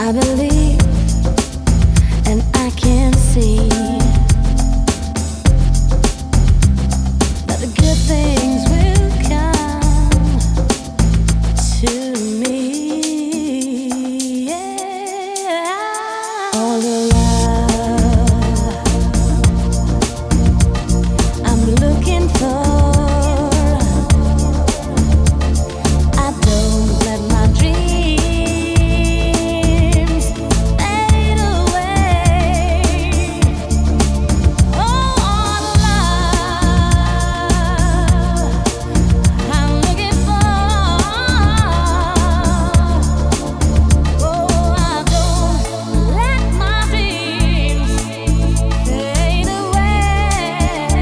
I believe and I can see that the good things will come to me. Yeah. All the love I'm looking for, I don't let my dreams fade away. Oh, all the love I'm looking for, oh, I don't let my dreams fade away.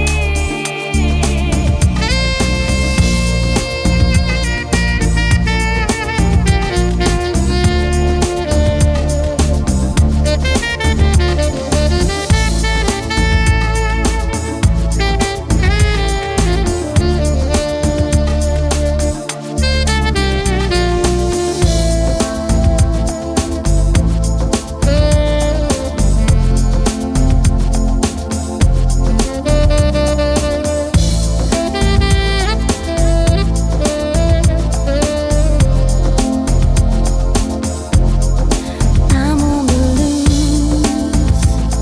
I'm on the loose,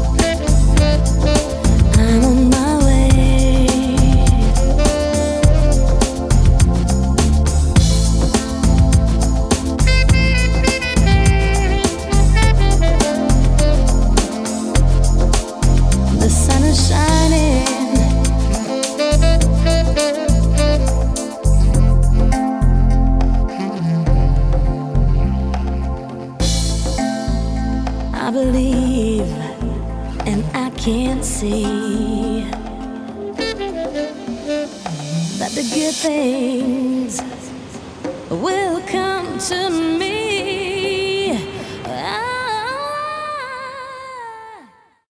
I'm on my way. The sun is shining, I believe and I can see that the good things will come to me.